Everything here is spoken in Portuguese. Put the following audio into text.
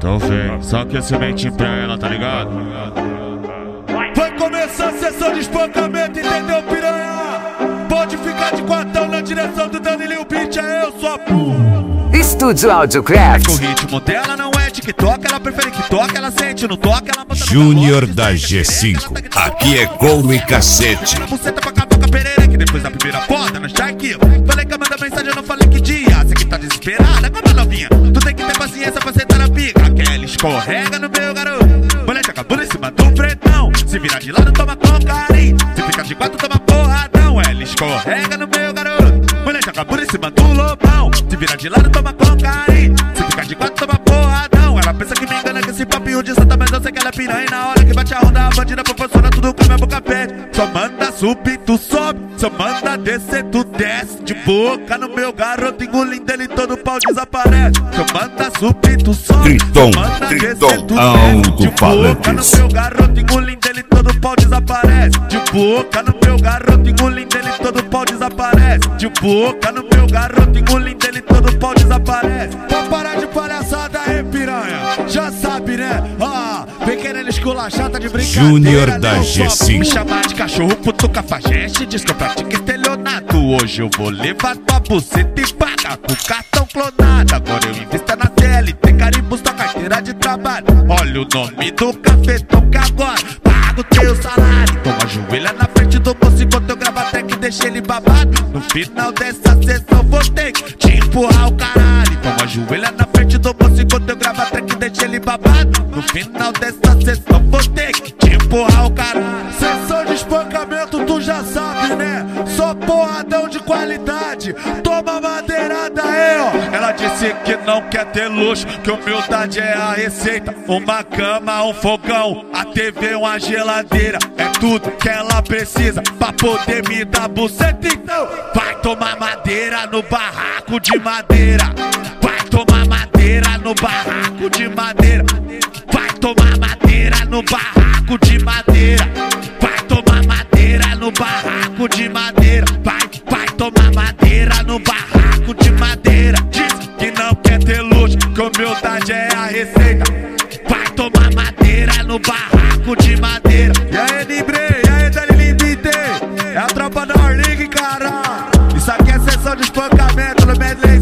Então vem, só aquecimento pra ela, tá ligado? Vai começar a sessão de espancamento, entendeu, piranha? Pode ficar de quatão na direção do Danilinho Beat, é eu, sua porra. Estúdio Audiocraft. O ritmo dela não é TikTok, ela prefere que toque, ela sente, no toque ela bota Júnior da G5, aqui é gol e cacete. Buceta pra caboca perereca, depois da primeira foda, nós já aqui. Falei que ia mandar mensagem, eu não falei que dia. Você que tá desesperada, como a novinha, tu tem que ter paciência pra sentar na pica. Aquela escorrega no meu garoto, moleque acabou em cima do fretão. Se virar de lado, toma com carinho, se ficar de quatro, toma porradão. Ela escorrega no meu garoto, moleque acabou em cima do lobão. Se virar de lado, toma com carinho, se ficar de quatro, toma porradão. Ela pensa que me engana com esse papinho de santa, mas eu sei que ela é piranha. E na hora que bate a onda, a bandida proporciona tudo com a minha boca pede. Só manda subir, tu sobe, só manda descer, tu desce. De boca no meu garoto, engolindo ele todo, o pau desaparece. Só manda subir, tu sobe, Triton, só manda descer, tu desce. alto-falantes. De boca no meu garoto, engolindo ele todo, o pau desaparece. De boca no meu garoto, engolindo ele todo, o pau desaparece. De boca no meu garoto, engolindo ele todo, o pau desaparece. Pra parar de palhaçada aí, piranha, já sabe, né? Vem querendo esculachar, tá de brincadeira. Júnior da G5. Me chamar de cachorro, puto cafajeste, diz que eu pratico estelionato. Hoje eu vou levar tua buceta e pagar com cartão clonado. Agora eu invisto na CLT, carimbos da carteira de trabalho. Olha o nome do cafetão que agora pago teu salário. Toma ajoelha na frente do moço enquanto eu gravo até que deixe ele babado. No final dessa sessão vou ter que te empurrar o caralho. Toma ajoelha na frente do moço enquanto eu gravo até que deixe ele babado. No final dessa sessão vou ter que te empurrar o caralho. Sessão de espancamento tu já sabe, né? Só porradão de qualidade. Toma madeirada aí, ó. Ela disse que não quer ter luxo, que humildade é a receita. Uma cama, um fogão, a TV, uma geladeira. É tudo que ela precisa pra poder me dar buceta. Então vai tomar madeira no barraco de madeira. Vai tomar madeira no barraco de madeira. Vai tomar madeira no barraco de madeira. Vai tomar madeira no barraco de madeira. Vai tomar madeira no barraco de madeira. Diz que não quer ter luxo, que humildade é a receita. Vai tomar madeira no barraco de madeira. E aí, Nibre, e aí, Danilinho Beat, é a tropa da Orlig, cara. Isso aqui é sessão de espancamento no medley